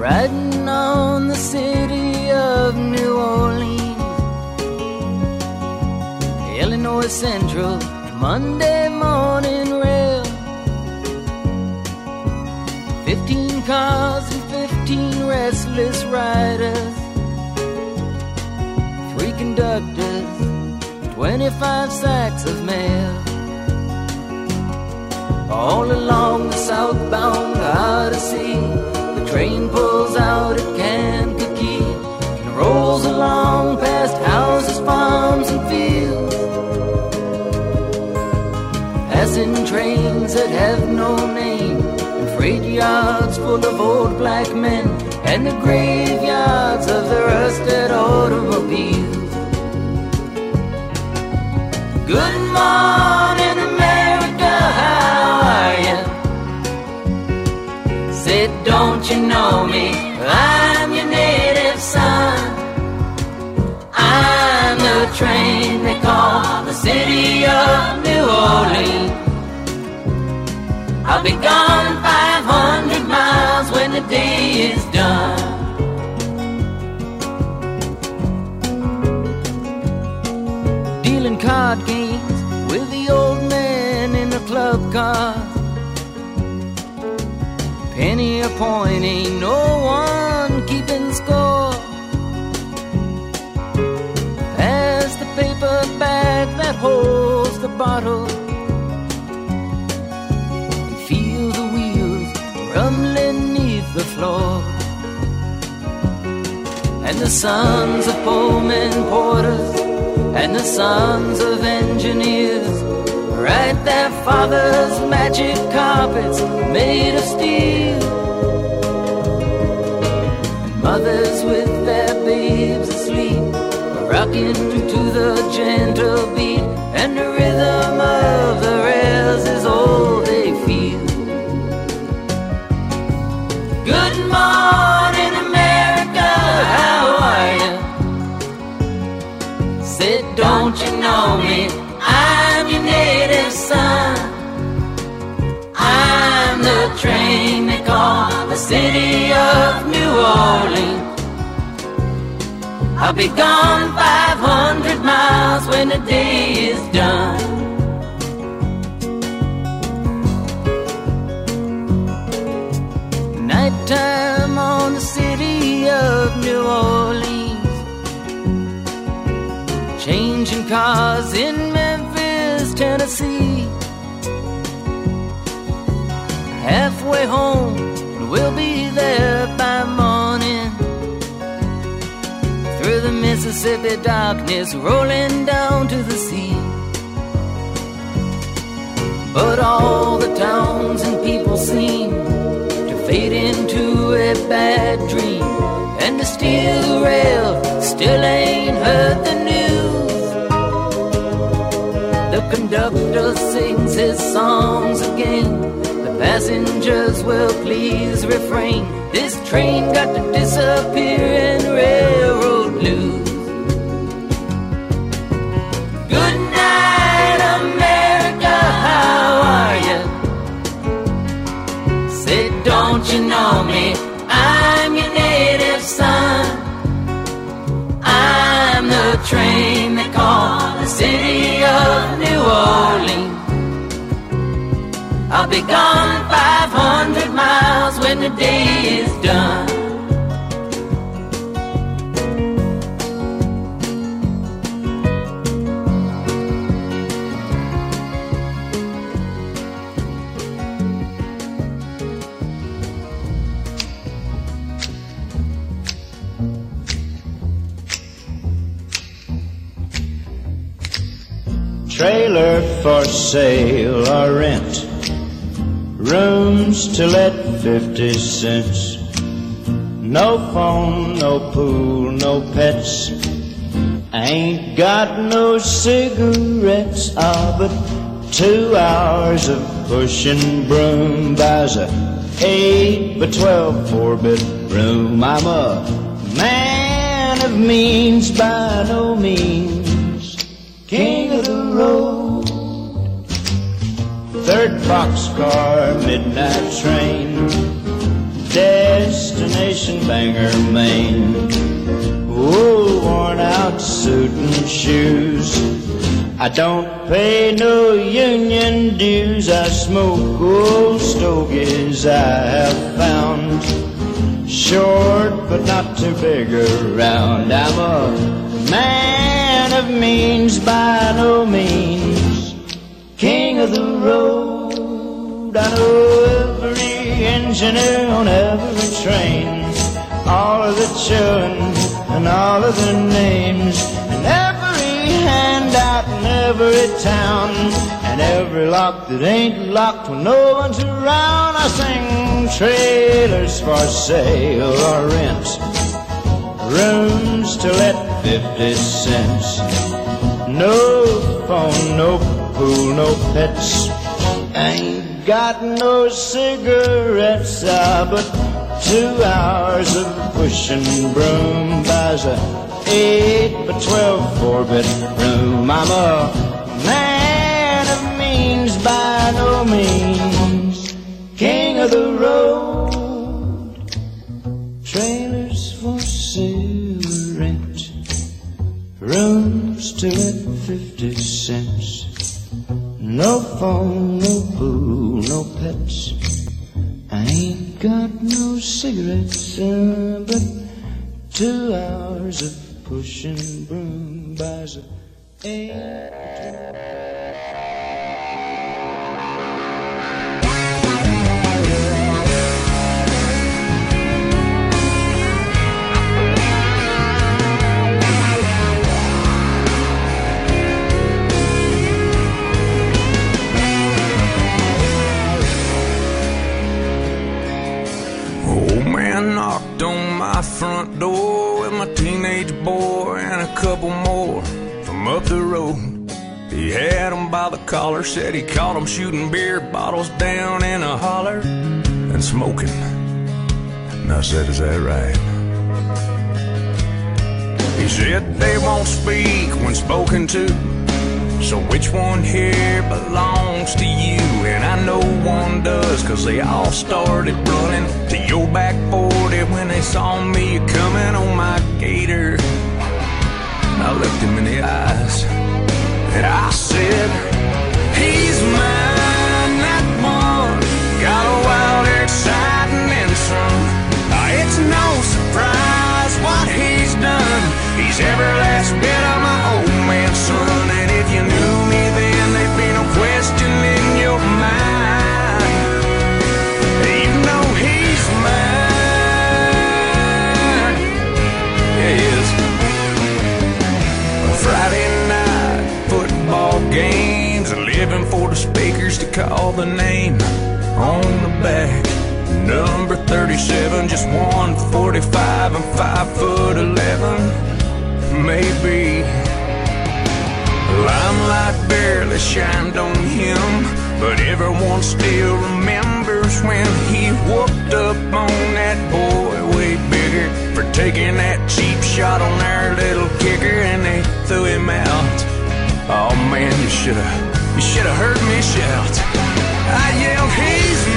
riding on the city of New Orleans. Illinois Central, Monday morning rail. 15 cars and 15 restless riders. 3 conductors, 25 sacks of mail. All along the southbound Odyssey, the train pulls out at Kankakee and rolls along past houses, farms, and fields. Passing trains that have no name, and freight yards full of old black men, and the graveyards of the rusted automobiles. Good morning, America, how are you? Said, don't you know me? I'm your native son. I'm the train they call the city of New Orleans. I'll be gone 500 miles when the day is done. Dealing card games with the old man in the club car. Penny a point, ain't no one keeping score. Pass the paper bag that holds the bottle. Feel the wheels rumbling neath the floor. And the sons of Pullman porters and the sons of engineers ride their fathers' magic carpets made of steel. And mothers with their babes asleep rocking to the gentle beat, and the rhythm of the rails is all they feel. Good morning, America, how are you? Said, don't you know me? I'm your native son. I'm the train they call the city of New Orleans. I'll be gone 500 miles when the day is done. Nighttime on the city of New Orleans. Changing cars in Memphis, Tennessee. Halfway home, and we'll be there by morning. Through the Mississippi darkness, rolling down to the sea. But all the towns and people seem to fade into a bad dream, and the steel rail still ain't heard the news. The conductor sings his songs again. The passengers will please refrain. This train got to disappear in railroad blues. Good night, America, how are you? Say, don't you know me? I'm your native son. I'm the train they call the city of New Orleans. I'll be gone 500 miles when the day is done. Trailer for sale or rent, rooms to let 50 cents. No phone, no pool, no pets. Ain't got no cigarettes. But 2 hours of pushing broom buys a 8 by 12 4-bedroom. I'm a man of means, by no means king of the road. 3rd boxcar, midnight train, destination Bangor, Maine. Old worn out suit and shoes. I don't pay no union dues. I smoke old stogies I have found. Short but not too big around. I'm a man of means by no means. King of the road. I know every engineer on every train, all of the children and all of their names, and every handout in every town, and every lock that ain't locked when no one's around. I sing trailers for sale or rent, rooms to let 50 cents. No phone, no pool, no pets. Ain't got no cigarettes, but 2 hours of pushing broom buys a 8 by 12 4-bedroom. I'm a man of means by no means. King of the road. Trailers for sale or rent, rooms to let 50 cents. No phone, no pool, no pets. I ain't got no cigarettes, but 2 hours of pushing broom buys a 8. Knocked on my front door with my teenage boy and a couple more from up the road. He had them by the collar, said he caught them shooting beer bottles down in a holler and smoking. And I said, is that right? He said they won't speak when spoken to, so which one here belongs to you? And I know one does, cause they all started running to your back 40 when they saw me coming on my gator. I looked him in the eyes and I said, he's mine, that one. Got a wild, exciting and some. It's no surprise what he's done. He's every last bit of my old man's son. And if you knew me then, there'd be no question in your mind. You know he's mine. Yeah, he is. Friday night football games, living for the speakers to call the name on the back. Number 37, just 145 and 5'11", maybe. Limelight barely shined on him, but everyone still remembers when he whooped up on that boy way bigger for taking that cheap shot on their little kicker, and they threw him out. Oh man, you should've heard me shout. I yelled, he's